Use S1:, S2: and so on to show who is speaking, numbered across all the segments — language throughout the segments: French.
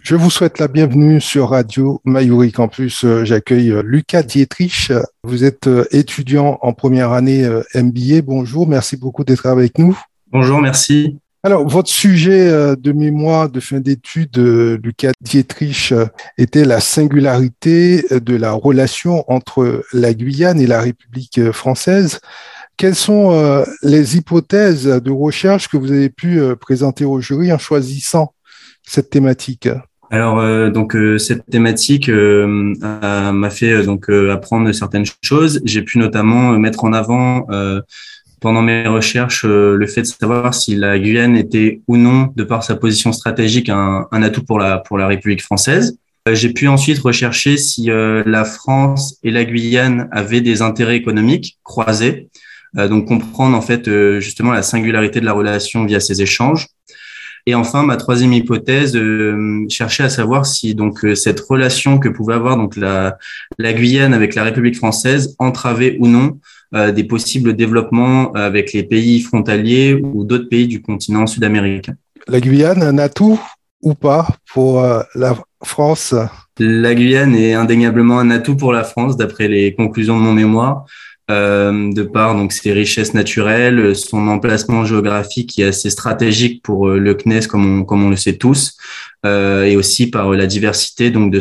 S1: Je vous souhaite la bienvenue sur Radio Mayuri Campus. J'accueille Lucas Dietrich. Vous êtes étudiant en première année MBA. Bonjour, merci beaucoup d'être avec nous.
S2: Bonjour, merci.
S1: Alors, votre sujet de mémoire de fin d'études, Lucas Dietrich, était la singularité de la relation entre la Guyane et la République française. Quelles sont les hypothèses de recherche que vous avez pu présenter au jury en choisissant cette thématique?
S2: Alors, cette thématique m'a fait apprendre certaines choses. J'ai pu notamment mettre en avant pendant mes recherches le fait de savoir si la Guyane était ou non, de par sa position stratégique, un atout pour la République française. J'ai pu ensuite rechercher si la France et la Guyane avaient des intérêts économiques croisés, donc comprendre en fait justement la singularité de la relation via ces échanges. Et enfin, ma troisième hypothèse cherchait à savoir si cette relation que pouvait avoir la Guyane avec la République française entravait ou non des possibles développements avec les pays frontaliers ou d'autres pays du continent sud-américain.
S1: La Guyane, un atout ou pas pour la France?
S2: La Guyane est indéniablement un atout pour la France, d'après les conclusions de mon mémoire. De par ses richesses naturelles, son emplacement géographique qui est assez stratégique pour le CNES comme on le sait tous, et aussi par la diversité de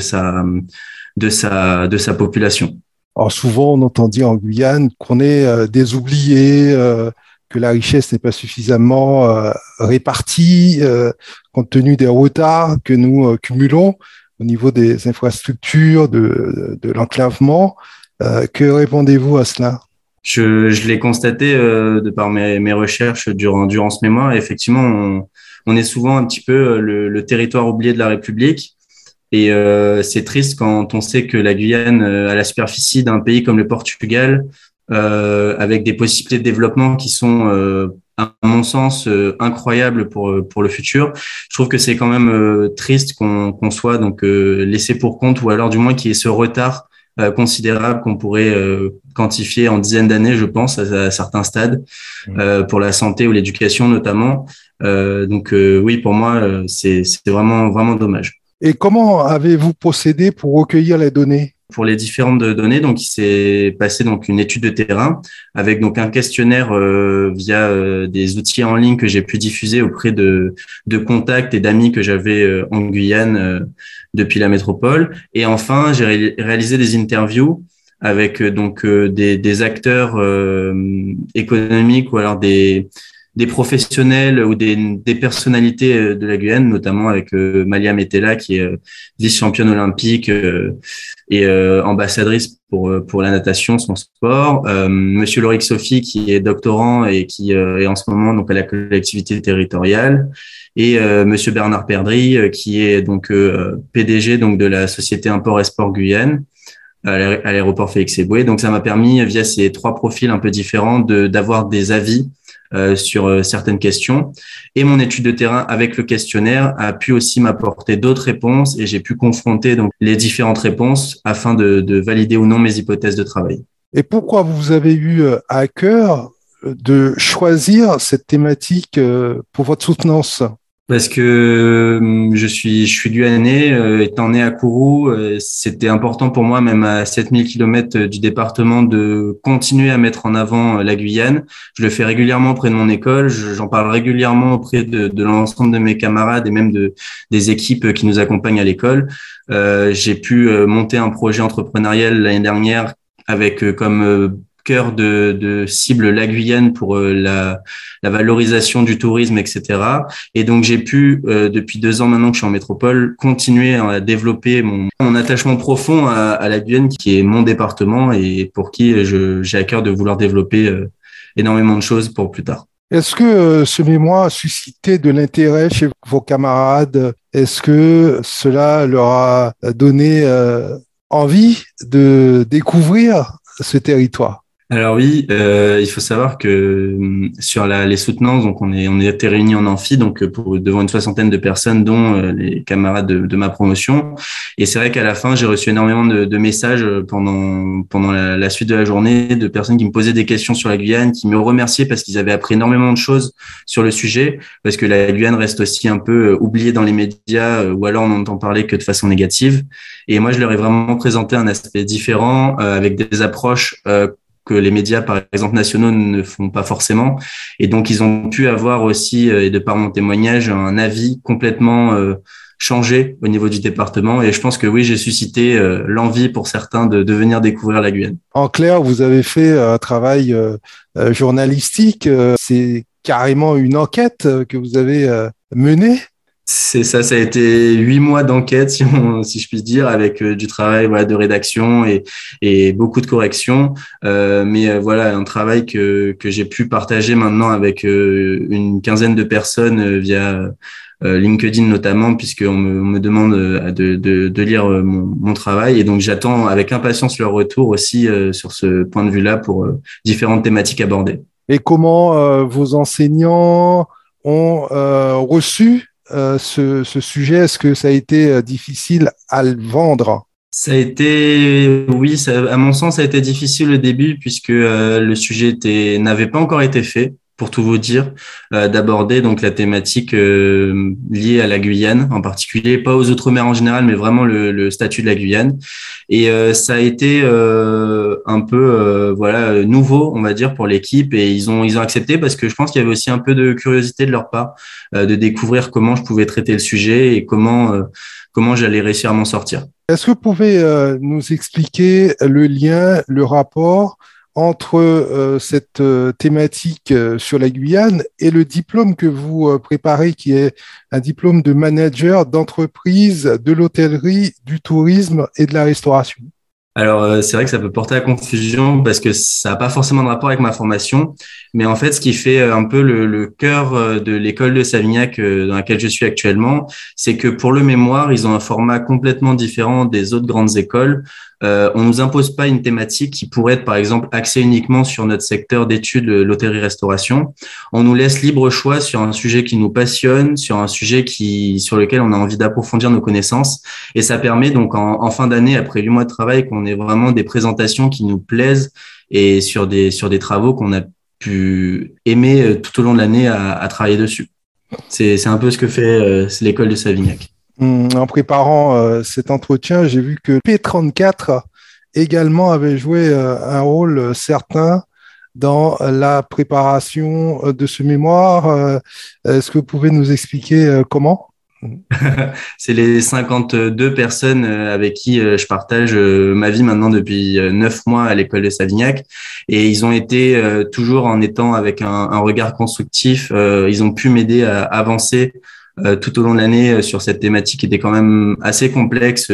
S2: sa population.
S1: Alors souvent on entend dire en Guyane qu'on est des oubliés, que la richesse n'est pas suffisamment répartie compte tenu des retards que nous cumulons au niveau des infrastructures, de l'enclavement. Que répondez-vous à cela?
S2: Je l'ai constaté de par mes recherches durant ce mémoire. Et effectivement, on est souvent un petit peu le territoire oublié de la République. Et c'est triste quand on sait que la Guyane, à la superficie d'un pays comme le Portugal, avec des possibilités de développement qui sont, à mon sens, incroyables pour le futur. Je trouve que c'est quand même triste qu'on soit laissé pour compte, ou alors du moins qu'il y ait ce retard considérable qu'on pourrait quantifier en dizaines d'années, je pense, à certains stades, pour la santé ou l'éducation notamment. Oui, pour moi, c'est vraiment, vraiment dommage.
S1: Et comment avez-vous procédé pour recueillir les données?
S2: Pour les différentes données, il s'est passé une étude de terrain avec un questionnaire via des outils en ligne que j'ai pu diffuser auprès de contacts et d'amis que j'avais en Guyane depuis la métropole. Et enfin, j'ai réalisé des interviews avec des acteurs économiques ou alors des professionnels ou des personnalités de la Guyane, notamment avec Malia Metella, qui est vice-championne olympique et ambassadrice pour la natation, son sport. Monsieur Lorik Sophie, qui est doctorant et qui est en ce moment à la collectivité territoriale. Et Monsieur Bernard Perdry, qui est PDG de la société Import Export Guyane, à l'aéroport Félix Éboué. Donc ça m'a permis, via ces trois profils un peu différents, d'avoir des avis sur certaines questions. Et mon étude de terrain avec le questionnaire a pu aussi m'apporter d'autres réponses, et j'ai pu confronter les différentes réponses afin de valider ou non mes hypothèses de travail.
S1: Et pourquoi vous avez eu à cœur de choisir cette thématique pour votre soutenance?
S2: Parce que je suis guyanais, étant né à Kourou, c'était important pour moi, même à 7000 km du département, de continuer à mettre en avant la Guyane. Je le fais régulièrement auprès de mon école, j'en parle régulièrement auprès de l'ensemble de mes camarades et même des équipes qui nous accompagnent à l'école. J'ai pu monter un projet entrepreneurial l'année dernière avec comme cœur de cible la Guyane pour la valorisation du tourisme, etc. Et donc, j'ai pu, depuis 2 ans maintenant que je suis en métropole, continuer à développer mon attachement profond à la Guyane, qui est mon département et pour qui j'ai à cœur de vouloir développer énormément de choses pour plus tard.
S1: Est-ce que ce mémoire a suscité de l'intérêt chez vos camarades? Est-ce que cela leur a donné envie de découvrir ce territoire?
S2: Alors oui, il faut savoir que sur les soutenances, donc on était réunis en amphi, donc devant une soixantaine de personnes, dont les camarades de ma promotion. Et c'est vrai qu'à la fin, j'ai reçu énormément de messages pendant la suite de la journée, de personnes qui me posaient des questions sur la Guyane, qui me remerciaient parce qu'ils avaient appris énormément de choses sur le sujet, parce que la Guyane reste aussi un peu oubliée dans les médias, ou alors on n'entend parler que de façon négative. Et moi, je leur ai vraiment présenté un aspect différent, avec des approches que les médias, par exemple, nationaux ne font pas forcément. Et donc, ils ont pu avoir aussi, et de par mon témoignage, un avis complètement changé au niveau du département. Et je pense que oui, j'ai suscité l'envie pour certains de venir découvrir la Guyane.
S1: En clair, vous avez fait un travail journalistique. C'est carrément une enquête que vous avez menée.
S2: C'est ça, ça a été 8 mois d'enquête, si je puis dire, avec du travail voilà de rédaction et beaucoup de corrections. Mais voilà, un travail que j'ai pu partager maintenant avec une quinzaine de personnes via LinkedIn notamment, puisqu'on me demande de lire mon travail. Et donc j'attends avec impatience leur retour aussi sur ce point de vue-là pour différentes thématiques abordées.
S1: Et comment vos enseignants ont reçu ce sujet? Est-ce que ça a été difficile à le vendre?
S2: Ça a été, oui, à mon sens, ça a été difficile au début puisque le sujet n'avait pas encore été fait, pour tout vous dire, d'aborder donc la thématique liée à la Guyane en particulier, pas aux Outre-mer en général, mais vraiment le statut de la Guyane. Et ça a été un peu voilà nouveau, on va dire, pour l'équipe et ils ont accepté parce que je pense qu'il y avait aussi un peu de curiosité de leur part de découvrir comment je pouvais traiter le sujet et comment j'allais réussir à m'en sortir.
S1: Est-ce que vous pouvez nous expliquer le lien, le rapport entre cette thématique sur la Guyane et le diplôme que vous préparez, qui est un diplôme de manager d'entreprise, de l'hôtellerie, du tourisme et de la restauration?
S2: Alors, c'est vrai que ça peut porter à confusion parce que ça n'a pas forcément de rapport avec ma formation. Mais en fait, ce qui fait un peu le cœur de l'école de Savignac dans laquelle je suis actuellement, c'est que pour le mémoire, ils ont un format complètement différent des autres grandes écoles. On nous impose pas une thématique qui pourrait être, par exemple, axée uniquement sur notre secteur d'études, l'hôtellerie-restauration. On nous laisse libre choix sur un sujet qui nous passionne, sur un sujet sur lequel on a envie d'approfondir nos connaissances. Et ça permet donc en fin d'année, après 8 mois de travail, qu'on ait vraiment des présentations qui nous plaisent et sur des travaux qu'on a pu aimer tout au long de l'année à travailler dessus. C'est un peu ce que fait c'est l'école de Savignac.
S1: En préparant cet entretien, j'ai vu que P34 également avait joué un rôle certain dans la préparation de ce mémoire. Est-ce que vous pouvez nous expliquer comment?
S2: C'est les 52 personnes avec qui je partage ma vie maintenant depuis 9 mois à l'école de Savignac. Et ils ont été toujours en étant avec un regard constructif. Ils ont pu m'aider à avancer tout au long de l'année sur cette thématique qui était quand même assez complexe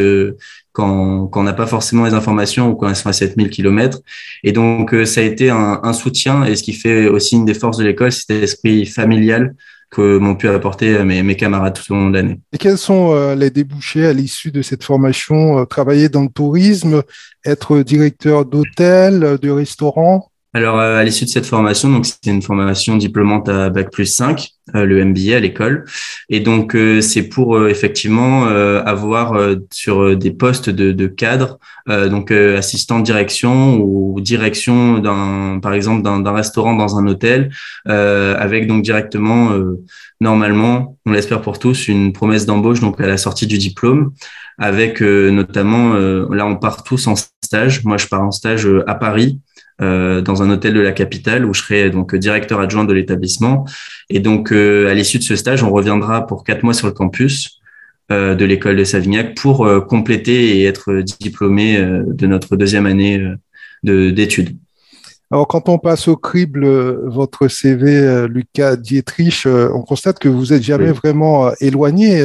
S2: quand on n'a pas forcément les informations ou quand elles sont à 7000 km. Et donc, ça a été un soutien. Et ce qui fait aussi une des forces de l'école, c'est l'esprit familial que m'ont pu apporter mes camarades tout au long de l'année.
S1: Et quels sont les débouchés à l'issue de cette formation? Travailler dans le tourisme, être directeur d'hôtel, de restaurant?
S2: Alors, à l'issue de cette formation, donc c'était une formation diplômante à Bac+5, le MBA à l'école. Et donc, c'est pour effectivement avoir sur des postes de cadre, donc assistant de direction ou direction par exemple, d'un restaurant dans un hôtel, avec donc directement, normalement, on l'espère pour tous, une promesse d'embauche donc à la sortie du diplôme, avec notamment, là, on part tous en stage. Moi, je pars en stage à Paris dans un hôtel de la capitale où je serai donc directeur adjoint de l'établissement. Et donc, à l'issue de ce stage, on reviendra pour 4 mois sur le campus de l'école de Savignac pour compléter et être diplômé de notre deuxième année d'études.
S1: Alors, quand on passe au crible votre CV, Lucas Dietrich, on constate que vous n'êtes jamais
S2: Oui.
S1: vraiment éloigné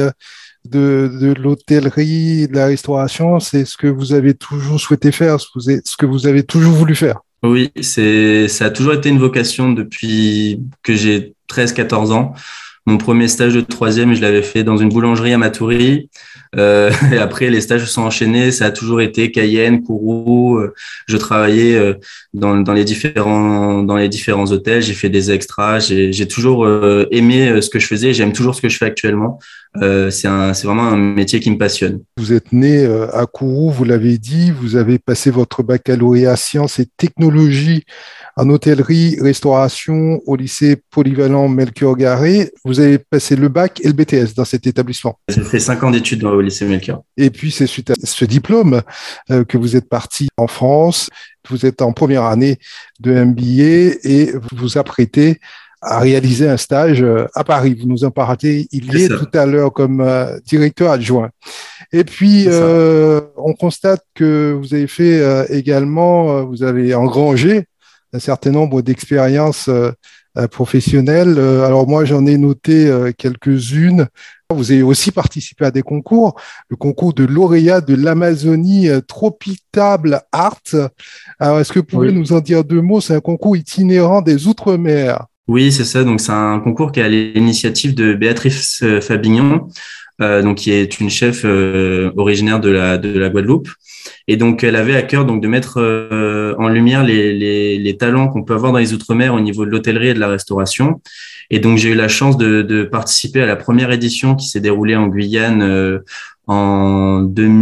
S1: de l'hôtellerie, de la restauration. C'est ce que vous avez toujours souhaité faire, ce que vous avez toujours voulu faire.
S2: Oui, ça a toujours été une vocation depuis que j'ai 13-14 ans. Mon premier stage de troisième, je l'avais fait dans une boulangerie à Matoury. Et après, les stages se sont enchaînés. Ça a toujours été Cayenne, Kourou. Je travaillais dans les différents hôtels. J'ai fait des extras. J'ai toujours aimé ce que je faisais. J'aime toujours ce que je fais actuellement. C'est vraiment un métier qui me passionne.
S1: Vous êtes né à Kourou, vous l'avez dit, vous avez passé votre baccalauréat sciences et technologies en hôtellerie, restauration au lycée polyvalent Melchior Garret. Vous avez passé le bac et le BTS dans cet établissement.
S2: J'ai fait 5 ans d'études au lycée Melchior.
S1: Et puis, c'est suite à ce diplôme que vous êtes parti en France. Vous êtes en première année de MBA et vous vous apprêtez à réaliser un stage à Paris. Vous nous en parlez, il y est tout à l'heure comme directeur adjoint. Et puis, on constate que vous avez fait également, vous avez engrangé un certain nombre d'expériences professionnelles. Alors moi, j'en ai noté quelques-unes. Vous avez aussi participé à des concours, le concours de lauréat de l'Amazonie Tropitable Art. Alors, est-ce que vous pouvez nous en dire deux mots? C'est un concours itinérant des Outre-mer.
S2: Oui, c'est ça. Donc, c'est un concours qui est à l'initiative de Béatrice Fabignon, donc qui est une chef originaire de la Guadeloupe. Et donc, elle avait à cœur donc de mettre en lumière les talents qu'on peut avoir dans les Outre-mer au niveau de l'hôtellerie et de la restauration. Et donc, j'ai eu la chance de participer à la première édition qui s'est déroulée en Guyane en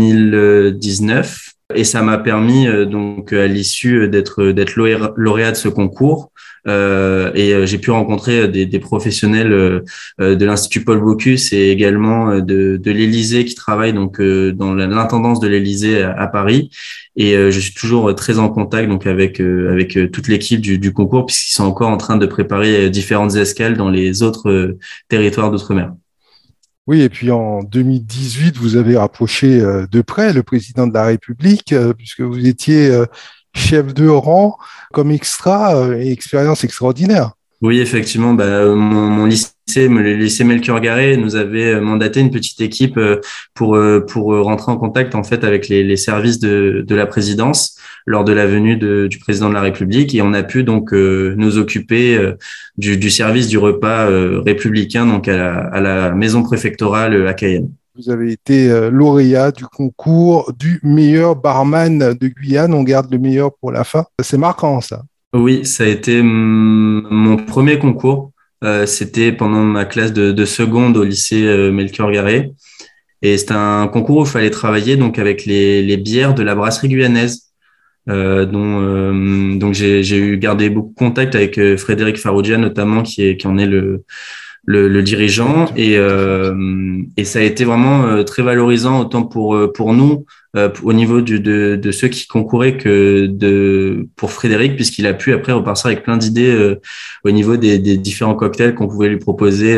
S2: 2019. Et ça m'a permis donc à l'issue d'être lauréat de ce concours. Et j'ai pu rencontrer des professionnels de l'Institut Paul Bocuse et également de l'Élysée qui travaillent donc dans l'intendance de l'Élysée à Paris. Et je suis toujours très en contact donc avec toute l'équipe du concours puisqu'ils sont encore en train de préparer différentes escales dans les autres territoires d'outre-mer.
S1: Oui, et puis en 2018, vous avez rapproché de près le président de la République, puisque vous étiez chef de rang comme extra et expérience extraordinaire.
S2: Oui, effectivement, mon lycée, le lycée Melchior Garret, nous avait mandaté une petite équipe pour rentrer en contact en fait avec les services de la présidence lors de la venue du président de la République, et on a pu donc nous occuper du service du repas républicain donc à la maison préfectorale à Cayenne.
S1: Vous avez été lauréat du concours du meilleur barman de Guyane. On garde le meilleur pour la fin. C'est marquant, ça.
S2: Oui, ça a été mon premier concours. C'était pendant ma classe de seconde au lycée Melchior Garret. Et c'était un concours où il fallait travailler donc avec les bières de la brasserie guyanaise. Donc j'ai eu gardé beaucoup de contact avec Frédéric Faroudia notamment qui en est le dirigeant, et ça a été vraiment très valorisant autant pour nous au niveau de ceux qui concouraient que pour Frédéric, puisqu'il a pu après repartir avec plein d'idées au niveau des différents cocktails qu'on pouvait lui proposer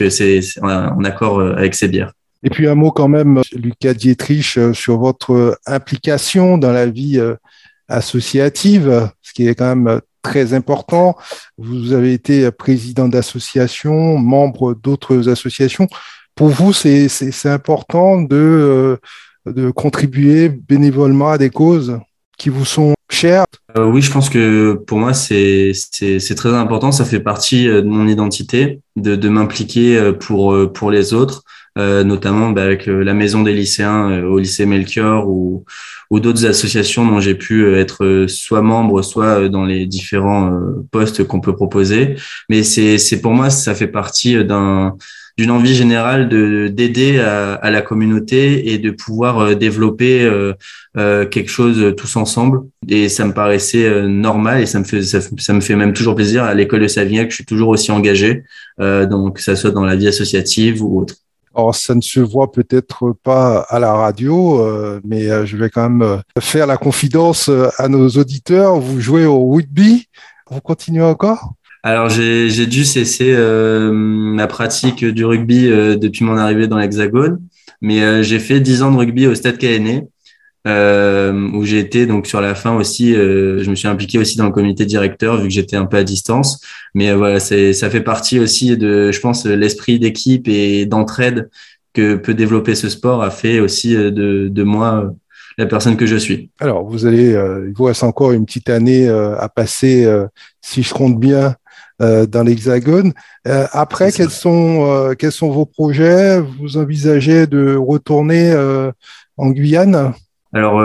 S2: en accord avec ses bières.
S1: Et puis un mot quand même, Lucas Dietrich, sur votre implication dans la vie associative, ce qui est quand même très important. Vous avez été président d'associations, membre d'autres associations. Pour vous, c'est important de contribuer bénévolement à des causes qui vous sont chères?
S2: Oui, je pense que pour moi, c'est très important. Ça fait partie de mon identité de m'impliquer pour les autres, notamment avec la Maison des lycéens au lycée Melchior ou d'autres associations dont j'ai pu être soit membre, soit dans les différents postes qu'on peut proposer. Mais c'est pour moi, ça fait partie d'une envie générale d'aider à la communauté et de pouvoir développer quelque chose tous ensemble. Et ça me paraissait normal, et ça me fait même toujours plaisir. À l'école de Savignac, je suis toujours aussi engagé, donc que ça soit dans la vie associative ou autre.
S1: Alors, ça ne se voit peut-être pas à la radio, mais je vais quand même faire la confidence à nos auditeurs. Vous jouez au rugby, vous continuez encore?
S2: Alors, j'ai dû cesser ma pratique du rugby depuis mon arrivée dans l'Hexagone, mais j'ai fait 10 ans de rugby au Stade Cayennais, où j'ai été donc sur la fin aussi. Je me suis impliqué aussi dans le comité directeur vu que j'étais un peu à distance. Mais voilà, ça fait partie aussi de, je pense, l'esprit d'équipe et d'entraide que peut développer ce sport a fait aussi de moi la personne que je suis.
S1: Alors, il vous reste encore une petite année à passer, si je compte bien, dans l'Hexagone. Après, quels sont vos projets? Vous envisagez de retourner en Guyane?
S2: Alors,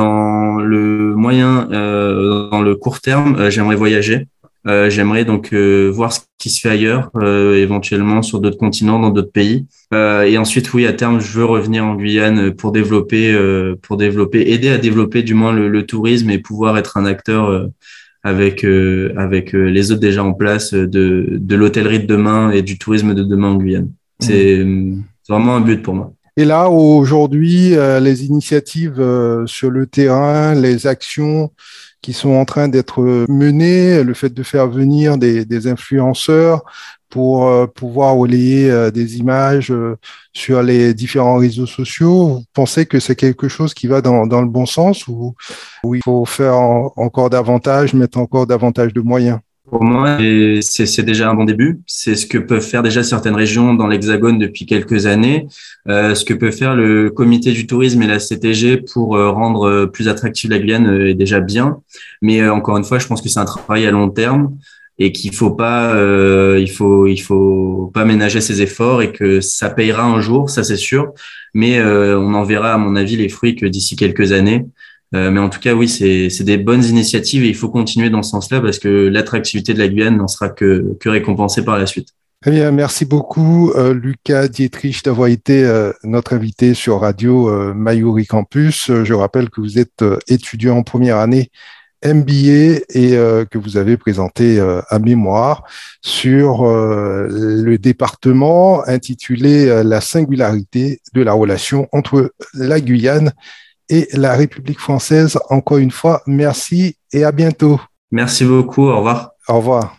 S2: dans le court terme, j'aimerais voyager. J'aimerais donc voir ce qui se fait ailleurs, éventuellement sur d'autres continents, dans d'autres pays. Et ensuite, oui, à terme, je veux revenir en Guyane pour développer, aider à développer du moins le tourisme et pouvoir être un acteur avec les autres déjà en place de l'hôtellerie de demain et du tourisme de demain en Guyane. C'est vraiment un but pour moi.
S1: Et là, aujourd'hui, les initiatives sur le terrain, les actions qui sont en train d'être menées, le fait de faire venir des influenceurs pour pouvoir relayer des images sur les différents réseaux sociaux, vous pensez que c'est quelque chose qui va dans le bon sens ou il faut faire encore davantage, mettre encore davantage de moyens?
S2: Pour moi, c'est déjà un bon début. C'est ce que peuvent faire déjà certaines régions dans l'Hexagone depuis quelques années, ce que peut faire le comité du tourisme et la CTG pour rendre plus attractive la Guyane est déjà bien. Mais encore une fois, je pense que c'est un travail à long terme et qu'il faut pas, il faut pas ménager ses efforts et que ça payera un jour, ça c'est sûr. Mais on en verra, à mon avis, les fruits que d'ici quelques années. Mais en tout cas, oui, c'est des bonnes initiatives et il faut continuer dans ce sens-là parce que l'attractivité de la Guyane n'en sera que récompensée par la suite.
S1: Très bien, merci beaucoup Lucas Dietrich d'avoir été notre invité sur Radio Mayuri Campus. Je rappelle que vous êtes étudiant en première année MBA et que vous avez présenté un mémoire sur le département intitulé La singularité de la relation entre la Guyane et la République française. Encore une fois, merci et à bientôt.
S2: Merci beaucoup. Au revoir.
S1: Au revoir.